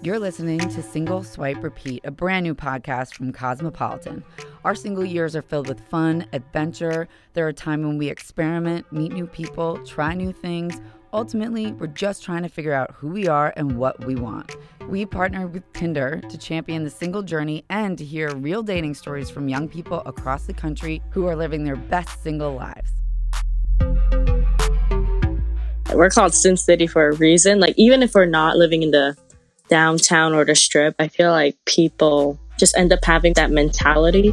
You're listening to Single Swipe Repeat, a brand new podcast from Cosmopolitan. Our single years are filled with fun, adventure. There are times when we experiment, meet new people, try new things. Ultimately, we're just trying to figure out who we are and what we want. We partnered with Tinder to champion the single journey and to hear real dating stories from young people across the country who are living their best single lives. We're called Sin City for a reason. Like, even if we're not living in the downtown or the strip, I feel like people just end up having that mentality.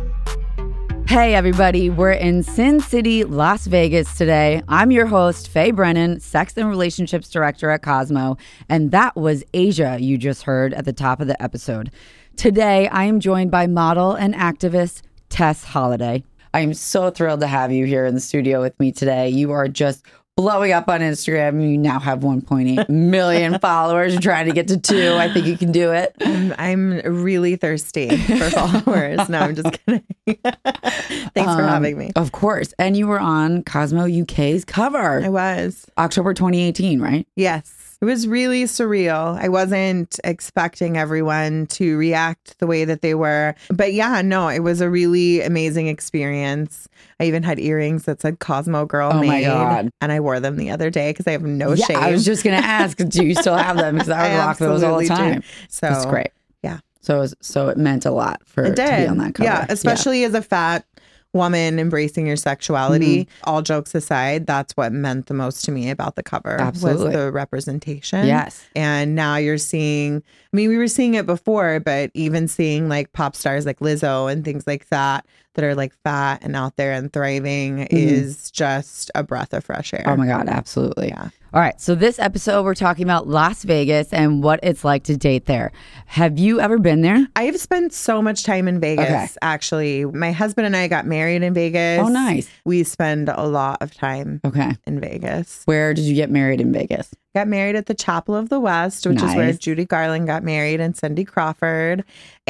Hey everybody, we're in Sin City, Las Vegas today. I'm your host, Faye Brennan, Sex and Relationships Director at Cosmo, and that was Asia you just heard at the top of the episode. Today, I am joined by model and activist Tess Holliday. I am so thrilled to have you here in the studio with me today. You are just blowing up on Instagram. You now have 1.8 million followers. You're trying to get to 2. I think you can do it. I'm really thirsty for followers. No, I'm just kidding. Thanks for having me. Of course. And you were on Cosmo UK's cover. I was. October 2018, right? Yes. It was really surreal. I wasn't expecting everyone to react the way that they were. But yeah, no, it was a really amazing experience. I even had earrings that said Cosmo Girl Made. Oh my God. And I wore them the other day because I have no shame. I was just going to ask, do you still have them? Because I would rock those all the time. So it's great. Yeah. So it meant a lot to be on that cover. Yeah, especially as a fat woman embracing your sexuality. All jokes aside, that's what meant the most to me about the cover. Absolutely. Was the representation. Yes. And now you're seeing, I mean, we were seeing it before, but even seeing like pop stars like Lizzo and things like that are like fat and out there and thriving is just a breath of fresh air. Oh my God, absolutely. Yeah. All right, so this episode, we're talking about Las Vegas and what it's like to date there. Have you ever been there? I've spent so much time in Vegas, actually. My husband and I got married in Vegas. Oh, nice. We spend a lot of time in Vegas. Where did you get married in Vegas? Got married at the Chapel of the West, which is where Judy Garland got married and Cindy Crawford.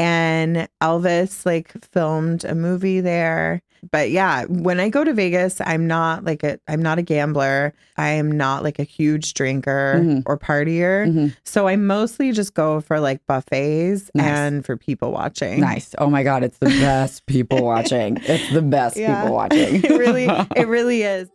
And Elvis filmed a movie there. But yeah, when I go to Vegas, I'm not a gambler. I am not like a huge drinker or partier. So I mostly just go for like buffets and for people watching. Nice. Oh my God, it's the best people watching. It's the best people watching. It really is.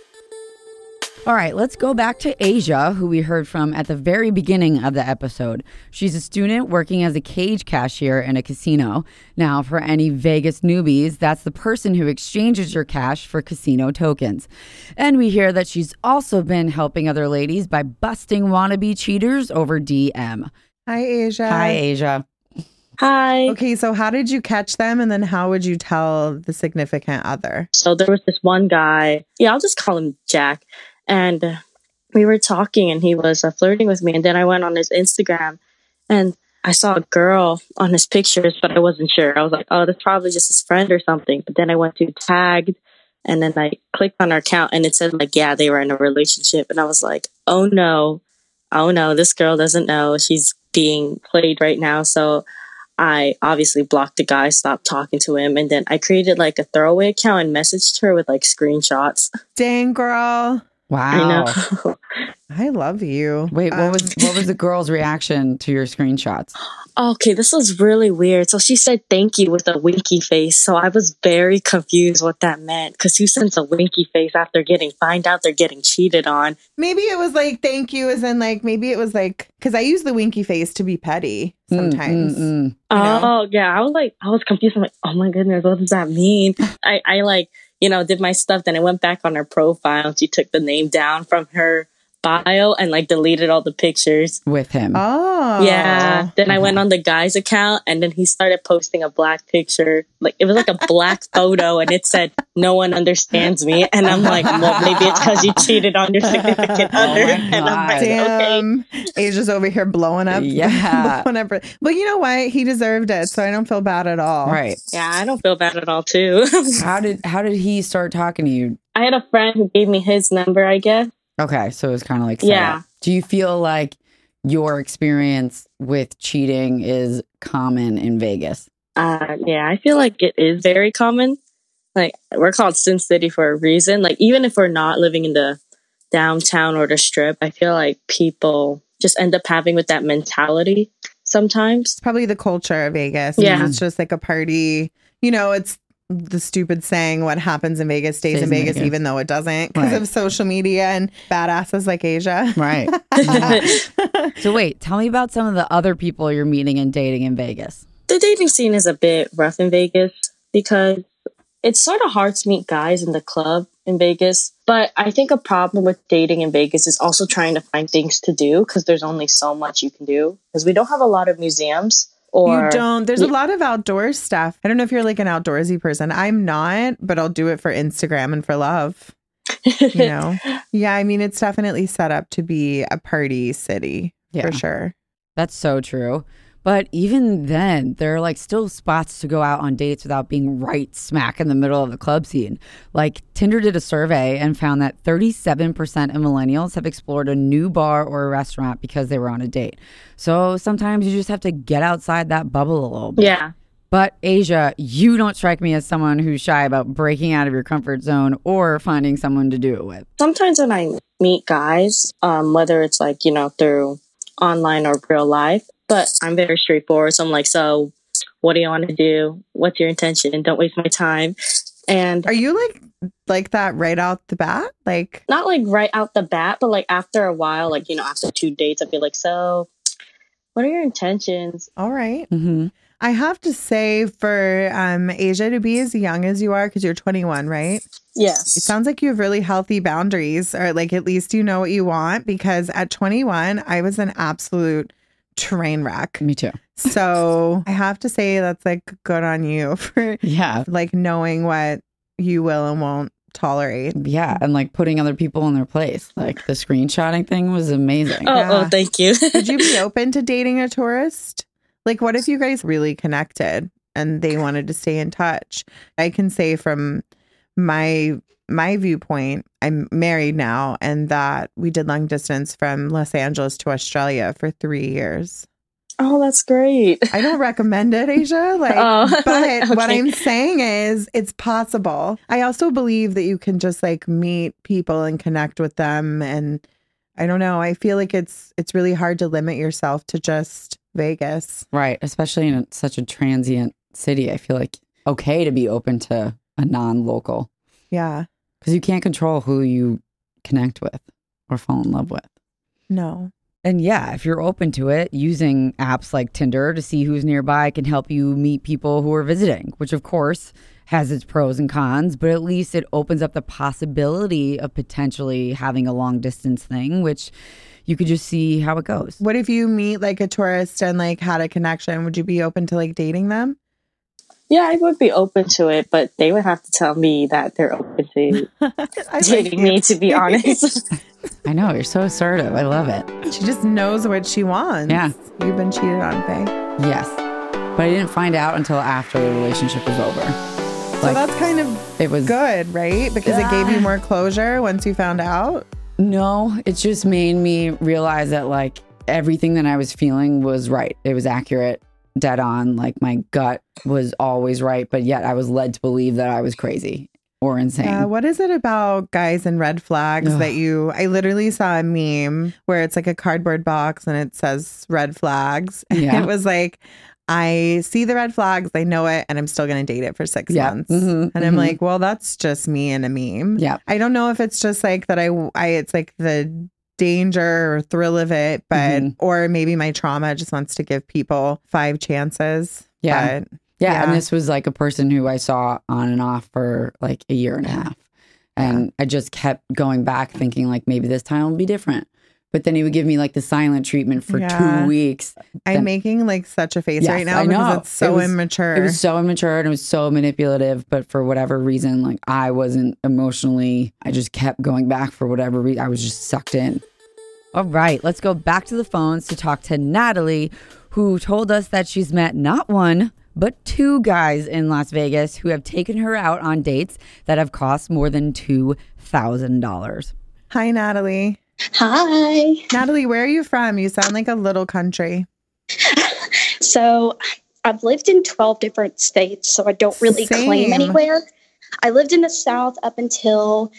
All right, let's go back to Asia, who we heard from at the very beginning of the episode. She's a student working as a cage cashier in a casino. Now, for any Vegas newbies, that's the person who exchanges your cash for casino tokens. And we hear that she's also been helping other ladies by busting wannabe cheaters over DM. Hi, Asia. Hi, Asia. Hi. Okay, so how did you catch them? And then how would you tell the significant other? So there was this one guy. Yeah, I'll just call him Jack. And we were talking and he was flirting with me. And then I went on his Instagram and I saw a girl on his pictures, but I wasn't sure. I was like, oh, that's probably just his friend or something. But then I went to tagged and then I clicked on her account and it said yeah, they were in a relationship. And I was like, oh no, this girl doesn't know. She's being played right now. So I obviously blocked the guy, stopped talking to him. And then I created a throwaway account and messaged her with screenshots. Dang, girl. Wow. I know. I love you. Wait, what was the girl's reaction to your screenshots? Okay, this was really weird. So she said thank you with a winky face. So I was very confused what that meant. Because who sends a winky face after find out they're getting cheated on? Maybe it was thank you as in maybe it was because I use the winky face to be petty sometimes. You know? Oh, yeah. I was confused. I'm like, oh my goodness, what does that mean? I did my stuff. Then I went back on her profile and she took the name down from her bio and deleted all the pictures with him. Oh, yeah. Then I went on the guy's account and then he started posting a black picture. It was a black photo and it said, no one understands me. And I'm like, well, maybe it's because you cheated on your significant other. And I'm like, damn. Okay. Asia's over here blowing up. Yeah. Blowing up. But you know what? He deserved it. So I don't feel bad at all. Right. Yeah, I don't feel bad at all too. How did he start talking to you? I had a friend who gave me his number, I guess. Okay, so it was kind of yeah. Do you feel like your experience with cheating is common in Vegas? Yeah, I feel like it is very common. We're called Sin City for a reason. Even if we're not living in the downtown or the strip, I feel like people just end up having with that mentality. sometimes. It's probably the culture of Vegas. Yeah. It's just like a party. You know, it's the stupid saying, what happens in Vegas stays in Vegas, even though it doesn't, because of social media and badasses like Asia. Right. Yeah. So wait, tell me about some of the other people you're meeting and dating in Vegas. The dating scene is a bit rough in Vegas because it's sort of hard to meet guys in the club in Vegas. But I think a problem with dating in Vegas is also trying to find things to do because there's only so much you can do because we don't have a lot of museums. You don't. There's a lot of outdoor stuff. I don't know if you're like an outdoorsy person. I'm not, but I'll do it for Instagram and for love. You know? Yeah, I mean, it's definitely set up to be a party city for sure. That's so true. But even then, there are like still spots to go out on dates without being right smack in the middle of the club scene. Like Tinder did a survey and found that 37% of millennials have explored a new bar or a restaurant because they were on a date. So sometimes you just have to get outside that bubble a little bit. Yeah. But Asia, you don't strike me as someone who's shy about breaking out of your comfort zone or finding someone to do it with. Sometimes when I meet guys, whether it's like, you know, through online or real life, but I'm very straightforward. So I'm like, so what do you want to do? What's your intention? Don't waste my time. And are you like that right out the bat? Like, not like right out the bat, but like after a while, like, you know, after 2 dates, I'd be like, so what are your intentions? All right. Mm-hmm. I have to say for Asia to be as young as you are, because you're 21, right? Yes. It sounds like you have really healthy boundaries, or like at least you know what you want, because at 21, I was an absolute train wreck. Me too. So I have to say that's like good on you for like knowing what you will and won't tolerate. Yeah. And like putting other people in their place. Like the screenshotting thing was amazing. Oh, thank you. Would you be open to dating a tourist? Like, what if you guys really connected and they wanted to stay in touch? I can say from my viewpoint, I'm married now, and that we did long distance from Los Angeles to Australia for 3 years. Oh, that's great. I don't recommend it, Asia. But okay. What I'm saying is it's possible. I also believe that you can just like meet people and connect with them. And I don't know. I feel like it's really hard to limit yourself to just Vegas. Right. Especially in such a transient city. I feel like okay to be open to a non-local. Yeah. Because you can't control who you connect with or fall in love with. No. And yeah, if you're open to it, using apps like Tinder to see who's nearby can help you meet people who are visiting, which of course has its pros and cons, but at least it opens up the possibility of potentially having a long distance thing, which you could just see how it goes. What if you meet like a tourist and like had a connection? Would you be open to like dating them? Yeah, I would be open to it, but they would have to tell me that they're open to dating me, to be honest. I know, you're so assertive. I love it. She just knows what she wants. Yeah. You've been cheated on, Faye. Yes. But I didn't find out until after the relationship was over. So that's kind of it was good, right? Because it gave you more closure once you found out? No, it just made me realize that like everything that I was feeling was right. It was accurate, dead on. Like my gut was always right, but yet I was led to believe that I was crazy or insane. What is it about guys and red flags that I literally saw a meme where it's like a cardboard box and it says red flags. Yeah. It was like, I see the red flags, I know it, and I'm still going to date it for 6 months. Mm-hmm, and I'm like, well, that's just me in a meme. Yeah. I don't know if it's just like that it's like the danger or thrill of it, but or maybe my trauma just wants to give people 5 chances. Yeah. Yeah. And this was like a person who I saw on and off for like a year and a half. And I just kept going back thinking like maybe this time will be different. But then he would give me like the silent treatment for 2 weeks. I'm making like such a face right now because it's so immature. It was so immature and it was so manipulative. But for whatever reason, like I wasn't emotionally, I just kept going back for whatever reason. I was just sucked in. All right, let's go back to the phones to talk to Natalie, who told us that she's met not 1, but 2 guys in Las Vegas who have taken her out on dates that have cost more than $2,000. Hi, Natalie. Hi. Natalie, where are you from? You sound like a little country. So I've lived in 12 different states, so I don't really claim anywhere. I lived in the South up until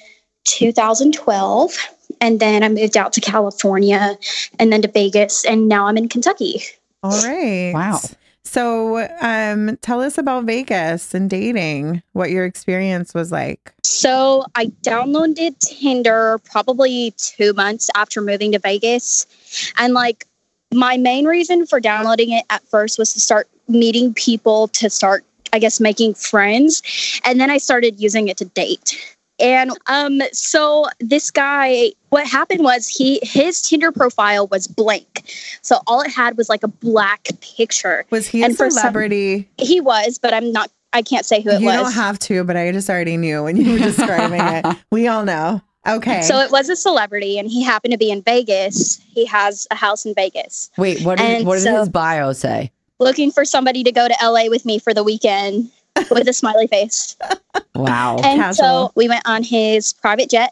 2012, and then I moved out to California and then to Vegas, and now I'm in Kentucky. All right. Wow. So tell us about Vegas and dating, what your experience was like. So I downloaded Tinder probably 2 months after moving to Vegas. And like my main reason for downloading it at first was to start meeting people, to start, I guess, making friends. And then I started using it to date. And so this guy, what happened was his Tinder profile was blank. So all it had was like a black picture. Was he a celebrity? He was, but I can't say who it was. You don't have to, but I just already knew when you were describing it. We all know. Okay. So it was a celebrity, and he happened to be in Vegas. He has a house in Vegas. Wait, what did his bio say? Looking for somebody to go to LA with me for the weekend with a smiley face. Wow. And Casual. so we went on his private jet,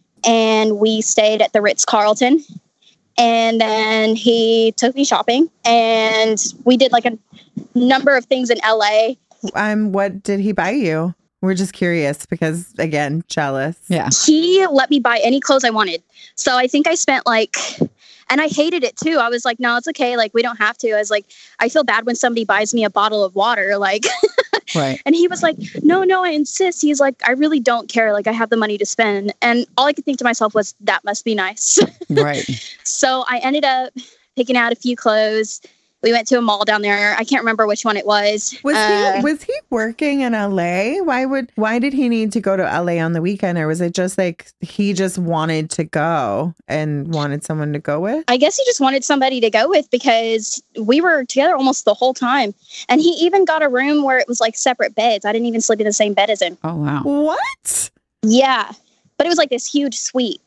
and we stayed at the Ritz-Carlton. And then he took me shopping, and we did like a number of things in LA. What did he buy you? We're just curious because, again, jealous. Yeah. He let me buy any clothes I wanted. So I think I spent and I hated it too. I was like, no, it's okay. Like, we don't have to. I was like, I feel bad when somebody buys me a bottle of water. Like, right. And he was like, no, I insist. He's like, I really don't care. Like, I have the money to spend. And all I could think to myself was, that must be nice. Right. So I ended up picking out a few clothes. We went to a mall down there. I can't remember which one it was. Was he working in LA? Why did he need to go to LA on the weekend? Or was it just like he just wanted to go and wanted someone to go with? I guess he just wanted somebody to go with because we were together almost the whole time. And he even got a room where it was like separate beds. I didn't even sleep in the same bed as him. Oh, wow. What? Yeah. But it was like this huge suite.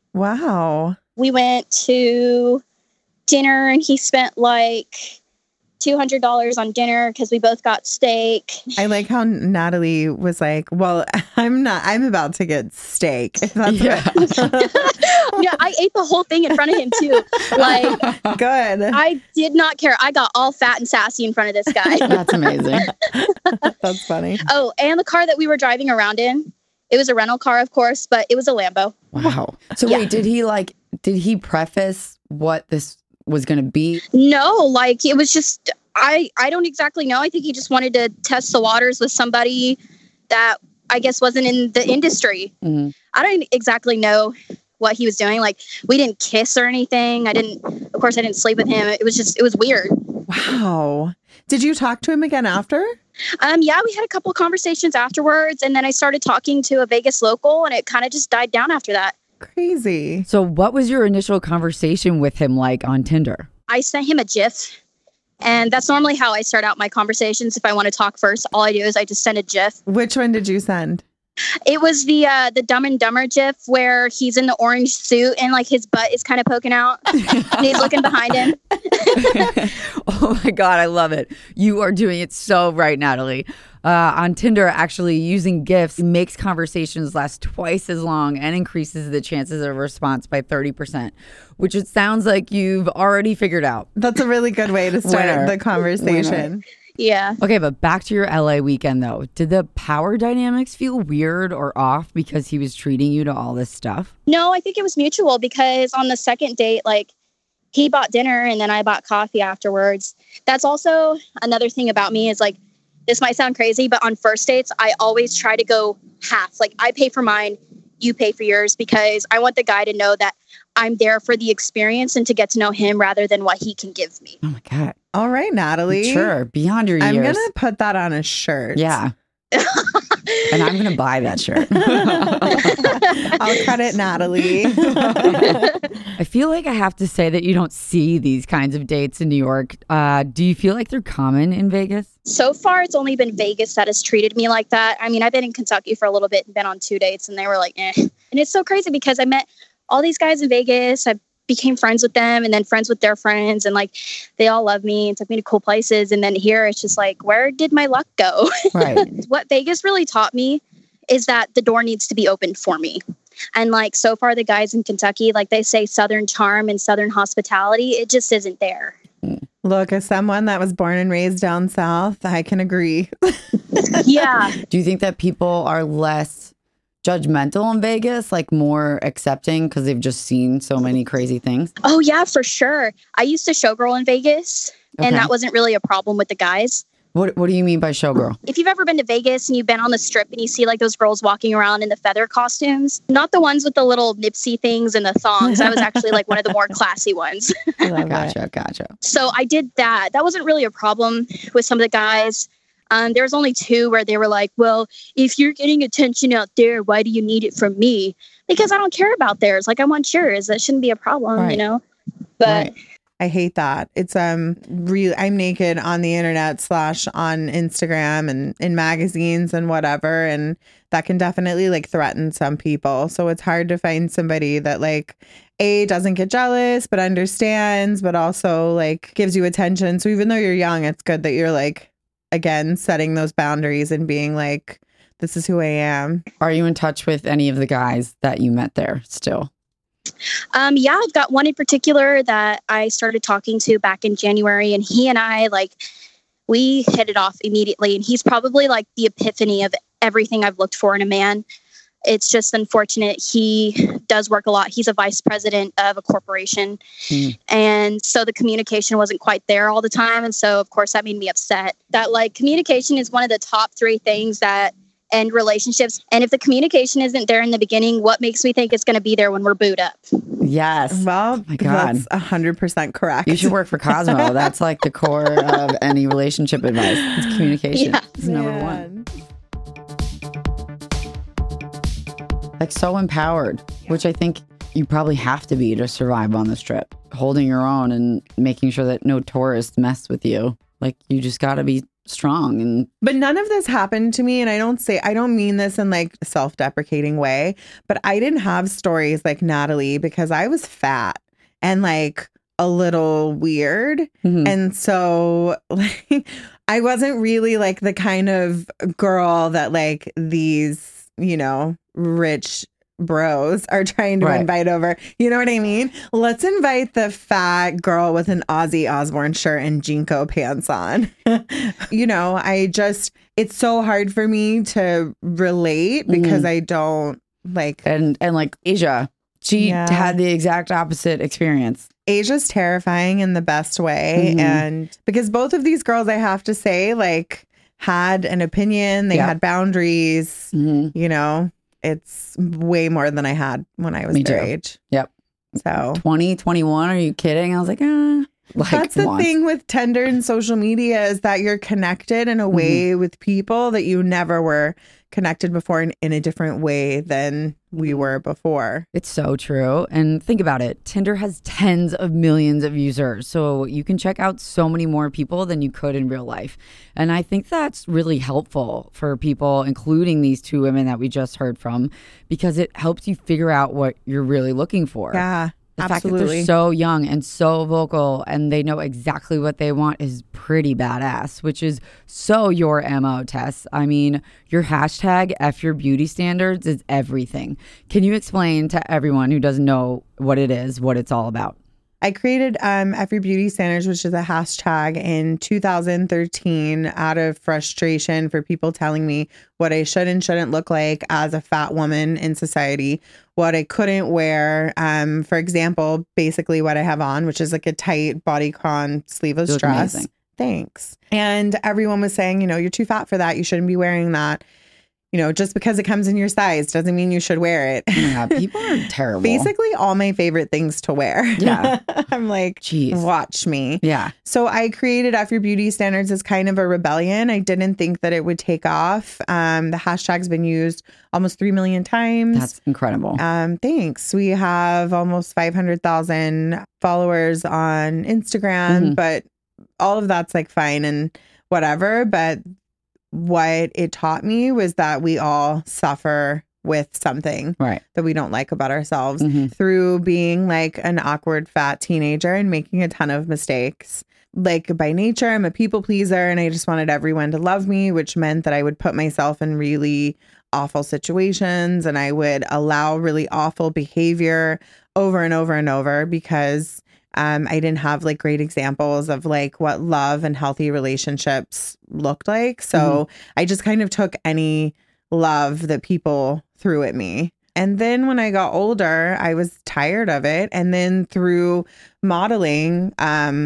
Wow. We went to dinner and he spent like $200 on dinner because we both got steak. I like how Natalie was like, well, I'm about to get steak. That's Yeah. Yeah, I ate the whole thing in front of him too. Like, good. I did not care. I got all fat and sassy in front of this guy. That's amazing. That's funny. Oh, and the car that we were driving around in, it was a rental car, of course, but it was a Lambo. Wow. So Yeah. wait, did he preface what this was going to be? No, like it was just, I don't exactly know. I think he just wanted to test the waters with somebody that I guess wasn't in the industry. Mm-hmm. I don't exactly know what he was doing. Like, we didn't kiss or anything. I didn't sleep with him. It was weird. Wow. Did you talk to him again after? Yeah, we had a couple of conversations afterwards, and then I started talking to a Vegas local, and it kind of just died down after that. Crazy. So what was your initial conversation with him like on Tinder? I sent him a GIF, and that's normally how I start out my conversations. If I want to talk first, all I do is I just send a GIF. Which one did you send? It was the Dumb and Dumber GIF where he's in the orange suit and like his butt is kind of poking out and he's looking behind him. Oh my God, I love it. You are doing it so right, Natalie. On Tinder, actually using GIFs makes conversations last twice as long and increases the chances of response by 30%, which it sounds like you've already figured out. That's a really good way to start Winner. the conversation. Winner. Yeah. Okay, but back to your LA weekend though. Did the power dynamics feel weird or off because he was treating you to all this stuff? No, I think it was mutual because on the second date, like he bought dinner and then I bought coffee afterwards. That's also another thing about me is like, this might sound crazy, but on first dates, I always try to go half. Like I pay for mine, you pay for yours because I want the guy to know that I'm there for the experience and to get to know him rather than what he can give me. Oh my God. All right, Natalie. Sure, beyond your years. I'm going to put that on a shirt. Yeah. And I'm going to buy that shirt. I'll credit Natalie. I feel like I have to say that you don't see these kinds of dates in New York. Do you feel like they're common in Vegas? So far, it's only been Vegas that has treated me like that. I mean, I've been in Kentucky for a little bit and been on 2 dates and they were like, eh. And it's so crazy because I met all these guys in Vegas. I became friends with them and then friends with their friends. And like, they all love me and took me to cool places. And then here it's just like, where did my luck go? Right. What Vegas really taught me is that the door needs to be opened for me. And like, so far the guys in Kentucky, like they say Southern charm and Southern hospitality, it just isn't there. Look, as someone that was born and raised down south, I can agree. Yeah. Do you think that people are less judgmental in Vegas, like more accepting because they've just seen so many crazy things? Oh, yeah, for sure. I used to showgirl in Vegas And that wasn't really a problem with the guys. What do you mean by showgirl? If you've ever been to Vegas and you've been on the Strip and you see like those girls walking around in the feather costumes, not the ones with the little Nipsey things and the thongs. I was actually like one of the more classy ones. Gotcha. So I did that. That wasn't really a problem with some of the guys. There was only 2 where they were like, well, if you're getting attention out there, why do you need it from me? Because I don't care about theirs. Like, I want yours. That shouldn't be a problem, you know? But I hate that. It's I'm naked on the internet / on Instagram and in magazines and whatever, and that can definitely like threaten some people. So it's hard to find somebody that like doesn't get jealous but understands, but also like gives you attention. So even though you're young, it's good that you're like, again, setting those boundaries and being like, this is who I am. Are you in touch with any of the guys that you met there still? Yeah, I've got one in particular that I started talking to back in January, and he and I, like, we hit it off immediately. And he's probably like the epiphany of everything I've looked for in a man. It's just unfortunate. He does work a lot. He's a vice president of a corporation. And so the communication wasn't quite there all the time. And so, of course, that made me upset. That like communication is one of the top 3 things that end relationships. And if the communication isn't there in the beginning, what makes me think it's going to be there when we're booed up? Yes. Well, oh my God. That's 100% correct. You should work for Cosmo. That's like the core of any relationship advice. It's communication. It's number 1. Like so empowered, which I think you probably have to be to survive on this trip. Holding your own and making sure that no tourists mess with you. Like you just got to be strong. But none of this happened to me, and I don't mean this in like a self-deprecating way, but I didn't have stories like Natalie because I was fat and like a little weird. And so like I wasn't really like the kind of girl that like these, you know, rich bros are trying to invite over. You know what I mean? Let's invite the fat girl with an Ozzy Osbourne shirt and Jinko pants on. You know, it's so hard for me to relate because I don't like. And like Asia, she had the exact opposite experience. Asia's terrifying in the best way. And because both of these girls, I have to say, like, had an opinion, they had boundaries, you know. It's way more than I had when I was their age. Yep. So 20, 21, are you kidding? I was like, Like, that's the thing with Tinder and social media is that you're connected in a way with people that you never were connected before in a different way than we were before. It's so true. And think about it. Tinder has tens of millions of users. So you can check out so many more people than you could in real life. And I think that's really helpful for people, including these 2 women that we just heard from, because it helps you figure out what you're really looking for. Yeah. The fact that they're so young and so vocal and they know exactly what they want is pretty badass, which is so your MO, Tess. I mean, your hashtag F your beauty standards is everything. Can you explain to everyone who doesn't know what it is, what it's all about? I created F Your Beauty Standards, which is a hashtag in 2013 out of frustration for people telling me what I should and shouldn't look like as a fat woman in society, what I couldn't wear. For example, basically what I have on, which is like a tight bodycon sleeveless dress. Amazing. Thanks. And everyone was saying, you know, you're too fat for that. You shouldn't be wearing that. You know, just because it comes in your size doesn't mean you should wear it. Yeah, people are terrible. Basically, all my favorite things to wear. Yeah. I'm like, geez, watch me. Yeah. So I created F Your Beauty Standards as kind of a rebellion. I didn't think that it would take off. The hashtag's been used almost 3 million times. That's incredible. Thanks. We have almost 500,000 followers on Instagram, but all of that's like fine and whatever. But what it taught me was that we all suffer with something that we don't like about ourselves through being like an awkward fat teenager and making a ton of mistakes. Like by nature, I'm a people pleaser and I just wanted everyone to love me, which meant that I would put myself in really awful situations and I would allow really awful behavior over and over and over because I didn't have like great examples of like what love and healthy relationships looked like. So I just kind of took any love that people threw at me And then when I got older, I was tired of it. And then through modeling,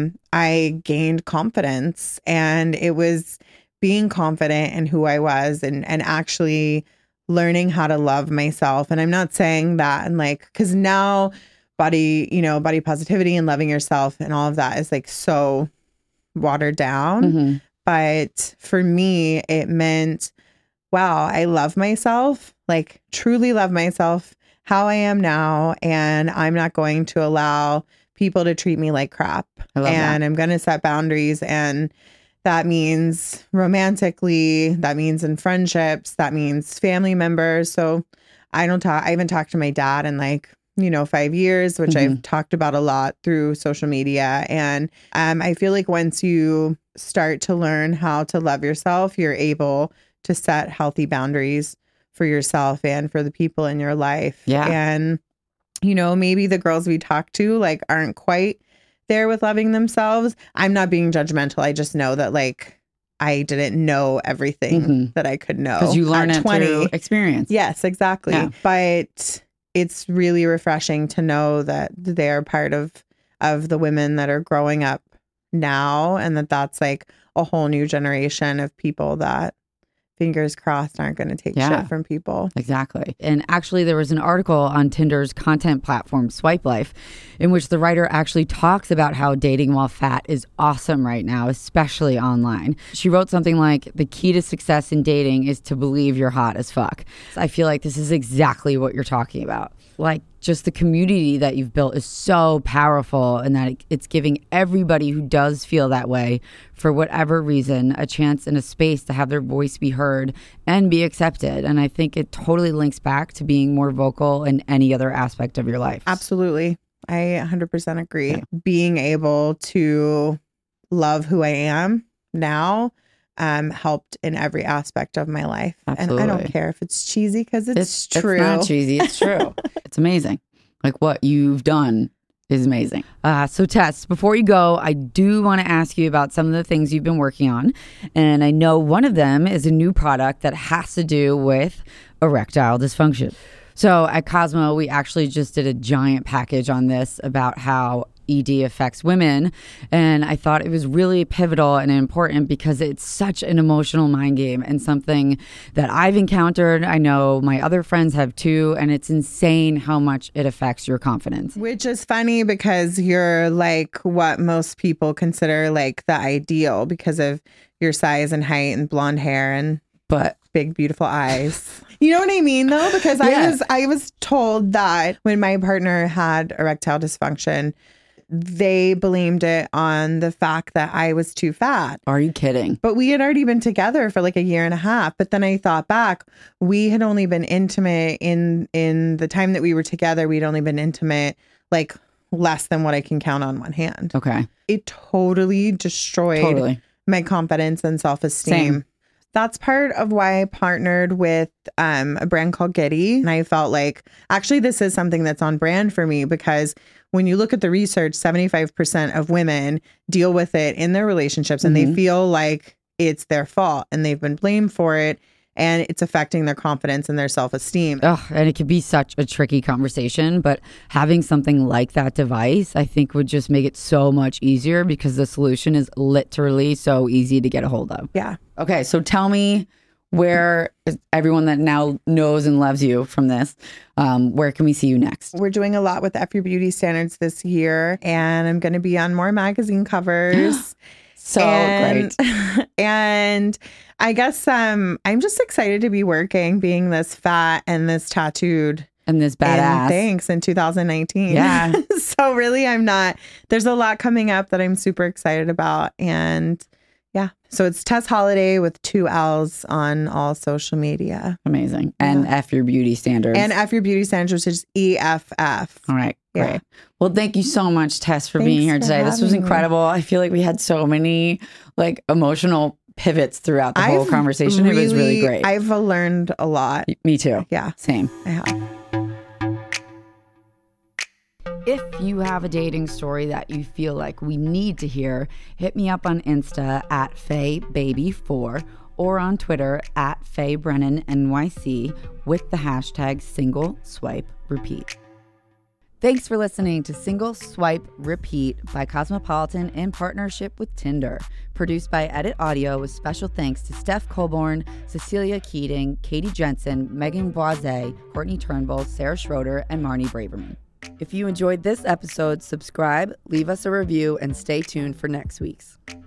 I gained confidence, and it was being confident in who I was and actually learning how to love myself. And I'm not saying that and like, because now body positivity and loving yourself and all of that is like so watered down. Mm-hmm. But for me, it meant, wow, I love myself, like truly love myself, how I am now. And I'm not going to allow people to treat me like crap. And I'm going to set boundaries. And that means romantically, that means in friendships, that means family members. So I haven't talked to my dad in like, 5 years, which I've talked about a lot through social media. And I feel like once you start to learn how to love yourself, you're able to set healthy boundaries for yourself and for the people in your life. Yeah. And, maybe the girls we talk to like aren't quite there with loving themselves. I'm not being judgmental. I just know that like I didn't know everything that I could know. Because you learn it through experience. Yes, exactly. Yeah. But it's really refreshing to know that they're part of the women that are growing up now, and that's like a whole new generation of people that, fingers crossed, aren't going to take shit from people. Exactly. And actually, there was an article on Tinder's content platform, Swipe Life, in which the writer actually talks about how dating while fat is awesome right now, especially online. She wrote something like, the key to success in dating is to believe you're hot as fuck. I feel like this is exactly what you're talking about. Like, just the community that you've built is so powerful, and that it's giving everybody who does feel that way, for whatever reason, a chance and a space to have their voice be heard and be accepted. And I think it totally links back to being more vocal in any other aspect of your life. Absolutely. I 100% agree. Yeah. Being able to love who I am now helped in every aspect of my life. Absolutely. And I don't care if it's cheesy, because it's true. It's not cheesy. It's true. It's amazing. Like, what you've done is amazing. So Tess, before you go, I do want to ask you about some of the things you've been working on. And I know one of them is a new product that has to do with erectile dysfunction. So at Cosmo, we actually just did a giant package on this about how ED affects women. And I thought it was really pivotal and important because it's such an emotional mind game and something that I've encountered. I know my other friends have too. And it's insane how much it affects your confidence. Which is funny because you're like what most people consider like the ideal because of your size and height and blonde hair and big, beautiful eyes. You know what I mean, though? Because I was told that when my partner had erectile dysfunction, they blamed it on the fact that I was too fat. Are you kidding? But we had already been together for like a year and a half. But then I thought back, we had only been intimate in the time that we were together. We'd only been intimate like less than what I can count on one hand. Okay. It totally destroyed my confidence and self-esteem. Same. That's part of why I partnered with a brand called Giddy. And I felt like, actually, this is something that's on brand for me because when you look at the research, 75% of women deal with it in their relationships and they feel like it's their fault and they've been blamed for it. And it's affecting their confidence and their self-esteem. And it can be such a tricky conversation, but having something like that device, I think would just make it so much easier because the solution is literally so easy to get a hold of. Yeah. Okay, so tell me where everyone that now knows and loves you from this, where can we see you next? We're doing a lot with F Your Beauty Standards this year, and I'm going to be on more magazine covers. Great. And I guess I'm just excited to be working, being this fat and this tattooed. And this badass. Thanks, in 2019. Yeah. So really, there's a lot coming up that I'm super excited about. And yeah, so it's Tess Holiday with 2 L's on all social media. Amazing. And F Your Beauty Standards. And F Your Beauty Standards, which is EFF. All right. Great. Yeah. Well, thank you so much, Tess, for being here today. This was incredible. I feel like we had so many like emotional pivots throughout the whole conversation. It was really great. I've learned a lot. Me too. Yeah. Same. I have. If you have a dating story that you feel like we need to hear, hit me up on Insta at FayBaby4 or on Twitter at FayeBrennanNYC with the hashtag #SingleSwipeRepeat. Thanks for listening to Single Swipe Repeat by Cosmopolitan in partnership with Tinder. Produced by Edit Audio with special thanks to Steph Colborn, Cecilia Keating, Katie Jensen, Megan Boise, Courtney Turnbull, Sarah Schroeder, and Marnie Braverman. If you enjoyed this episode, subscribe, leave us a review, and stay tuned for next week's.